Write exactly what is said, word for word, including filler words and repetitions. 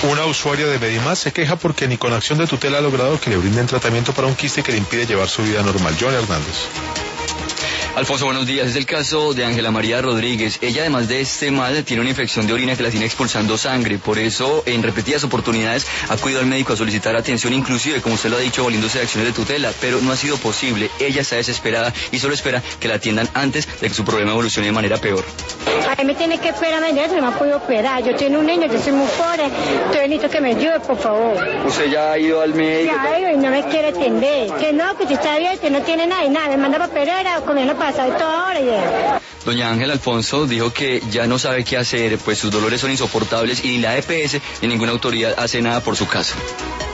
Una usuaria de Medimás se queja porque ni con acción de tutela ha logrado que le brinden tratamiento para un quiste que le impide llevar su vida normal. John Hernández. Alfonso, buenos días. Es el caso de Ángela María Rodríguez. Ella, además de este mal, tiene una infección de orina que la tiene expulsando sangre. Por eso, en repetidas oportunidades, ha acudido al médico a solicitar atención, inclusive, como usted lo ha dicho, valiéndose de acciones de tutela, pero no ha sido posible. Ella está desesperada y solo espera que la atiendan antes de que su problema evolucione de manera peor. A mí me tiene que esperar, mañana se me ha podido operar. Yo tengo un niño, yo soy muy pobre, entonces necesito que me ayude, por favor. ¿Usted ya ha ido al médico? Ya ido y no me quiere atender. Que no, que si está bien, que no tiene nada y nada. Me manda para Pereira, comiendo pasado y toda hora. Yeah. Doña Ángela, Alfonso dijo que ya no sabe qué hacer, pues sus dolores son insoportables y ni la E P S ni ninguna autoridad hace nada por su caso.